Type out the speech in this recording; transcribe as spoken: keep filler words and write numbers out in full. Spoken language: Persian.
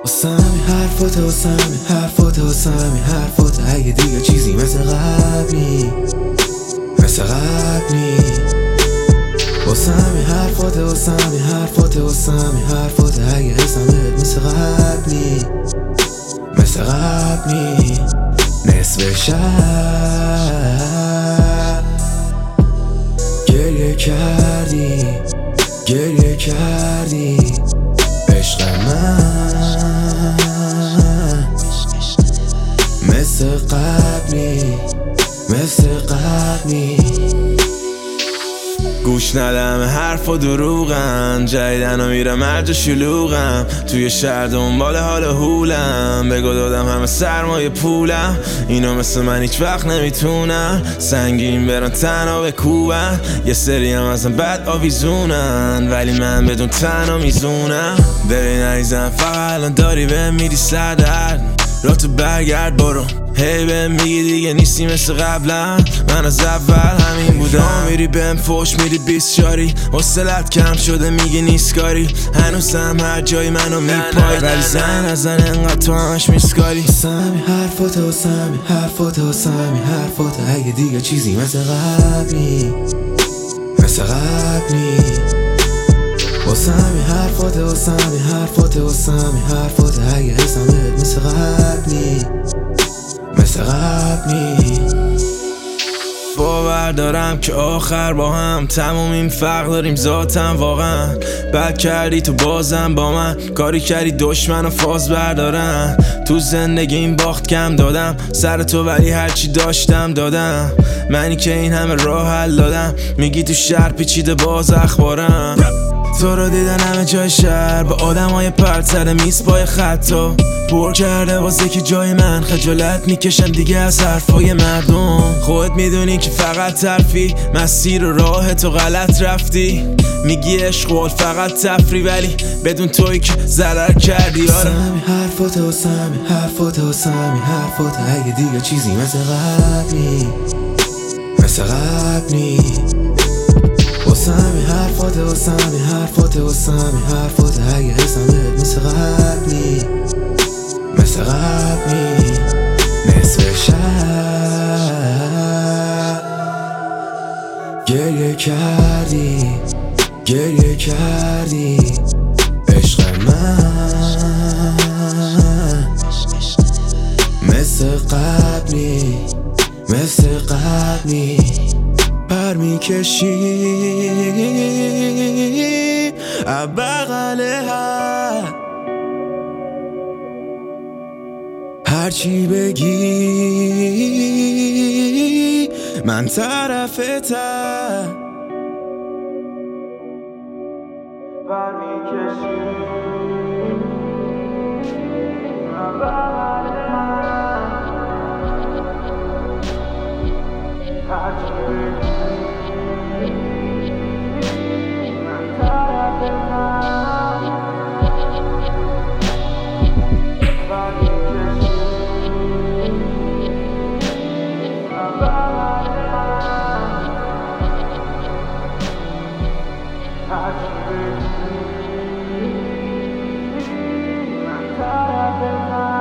واسمی حرفات واسمی حرفات واسمی حرفات اگه دیگه چیزی مثل قبل نی مثل قبل نی واسمی حرفات واسمی حرفات واسمی حرفات اگه حسمت مثل قبل نی مثل قبل نی نصف شب گریه کردی گریه کردی عشق من مثل قبلی مثل قبلی گوش ندم حرف و دروغم جدیدن و میرم مرج شلوغم توی شهر دنبال حال هولم بگو دادم همه سرمایه پولم اینو مثل من هیچ وقت نمیتونن سنگین برن تنها بکوبن یه سری هم ازم بد آویزونن ولی من بدون تنها میزونم ببین عزیزم فقط الان داری به میری سردرد را تو برگرد برو هی بهم میگی دیگه نیستی مثل قبلا من از اول همین بودم میری بهم فوش میری بیست شاری حوصلت کم شده میگی نیست کاری هنوزم هر جای منو میپای ولی زن از زن انقدر تو همش میسکاری واسمی حرفات واسمی حرفات واسمی حرفات اگه دیگه چیزی مثل قبلی مثل قبلی واسمی حرفات واسمی حرفات واسمی حرفات اگه حسمت مثل قبلی مثل قبلی باور دارم که آخر با هم تموم این فرق داریم ذاتم واقعا بد کردی تو بازم با من کاری کردی دشمن و فاز بردارم تو زندگی این باخت کم دادم سر تو ولی هرچی داشتم دادم منی که این همه راه حل دادم میگی تو شهر پیچیده باز اخبارم تو رو دیدن همه جای شهر با آدم های پرد سر میز پای خطا پر کرده واسه که جای من خجالت میکشم دیگه از حرفای مردم خودت میدونی که فقط ترفی مسیر و راه تو غلط رفتی میگی عشق فقط تفری ولی بدون توی که ضرر کردی واسمی حرفات واسمی حرفات واسمی حرفات اگه دیگه چیزی مثل قبلی مثل قبلی واسمی حرفات واسمی حرفات واسمی حرفات اگه حسمت مثل قبلی مثل قبلی نصف شب گریه کردی گریه کردی عشق من مثل قبلی مثل قبلی پر میکشی بغل هر هرچی بگی من طرفتم پر میکشی بغل هر هرچی بگی I'm